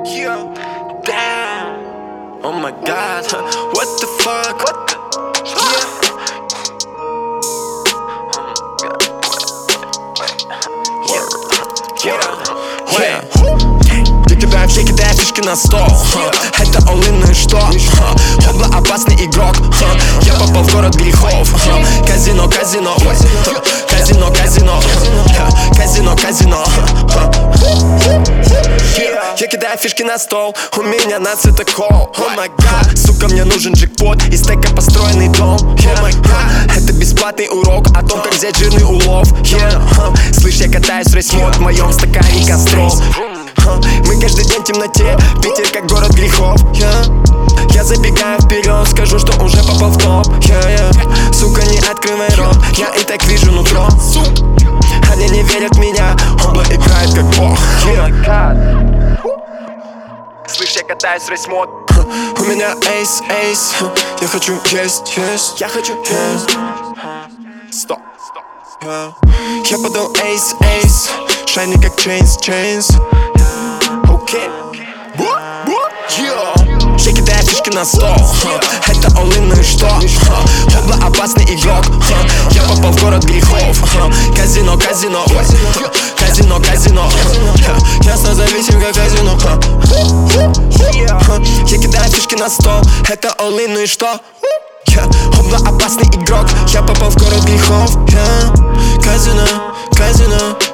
Yeah, damn. Oh my god, what the fuck? Я кидаю фишки на стол. Это all-in, ну и что? Хобла опасный игрок. Я попал в город грехов. Казино, казино, казино, казино, казино, казино. Я кидаю фишки на стол, у меня на цветокол. Oh my god, сука, мне нужен джекпот, из стека построенный дом. Oh my god, это бесплатный урок о том, как взять жирный улов. Слышь, я катаюсь в рейс-мод, в моем стакане костров. Мы каждый день в темноте, Питер как город грехов. Я забегаю вперед, скажу, что уже попал в топ. Сука, не открывай рот, я и так вижу нутро. Они не верят в меня, Хобла играет как бог. Слышь, я катаюсь в рейс-мод. У меня эйс, эйс. Я хочу есть, есть. Я хочу есть. Стоп. Я подал эйс, эйс. Шайни как чейнс, чейнс. Окей. Я кидаю фишки на стол. Это all-in, ну и что? Хобла опасный игрок. Я попал в город грехов. Казино, казино, казино, казино. Ясно, зависим как казино. Я кидаю фишки на стол. Это all-in, ну и что? Хобла опасный игрок. Я попал в город грехов. Казино, казино.